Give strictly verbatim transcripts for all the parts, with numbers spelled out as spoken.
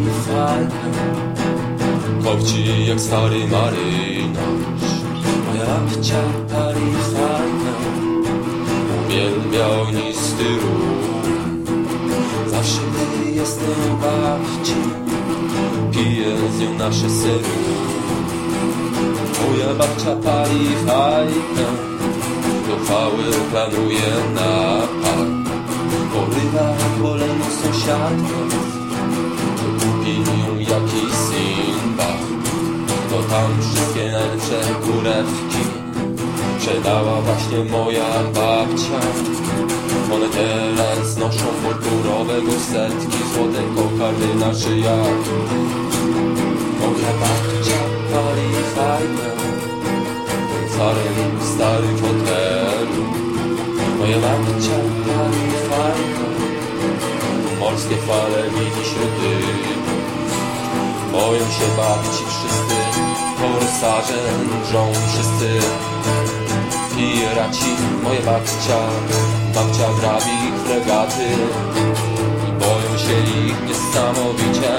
fajkę, Kopci jak stary marynarz. moja babcia pali fajkę, Uwielbia ognisty ruch. zawsze gdy jestem u babci, Pije z nią nasze sery. moja babcia pali fajkę, Do chwały planuje napad. porywa kolejną sąsiadkę, Kupi ją jakiś Sinbad. To tam wszystkie najlepsze kurewki sprzedała właśnie moja babcia. One teraz noszą purpurowe gorsetki, złote kokardy na szyjach. moja babcia pali fajkę, Carem w starym fotelu. moja babcia pali fajkę, Morskie fale widzi śród. Boją się babci wszyscy, korsarze drżą wszyscy. Piraci, moja babcia, babcia grabi fregaty. I boją się ich niesamowicie.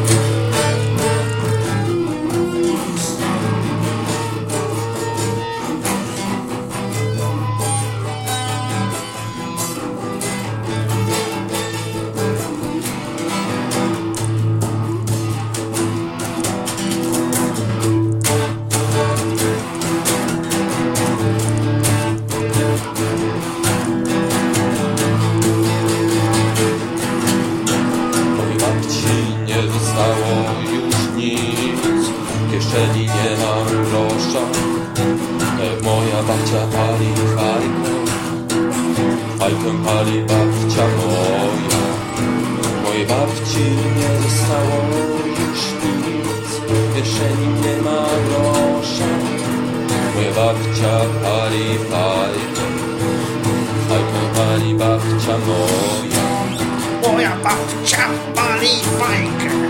Nie zostało już nic, w kieszeni nie mam grosza. Jak moja babcia pali fajkę, fajkę pali babcia moja. mojej babci nie zostało już nic, w kieszeni nie ma grosza. Moja babcia pali fajkę, fajkę pali babcia moja. Moja babcia pali fajkę,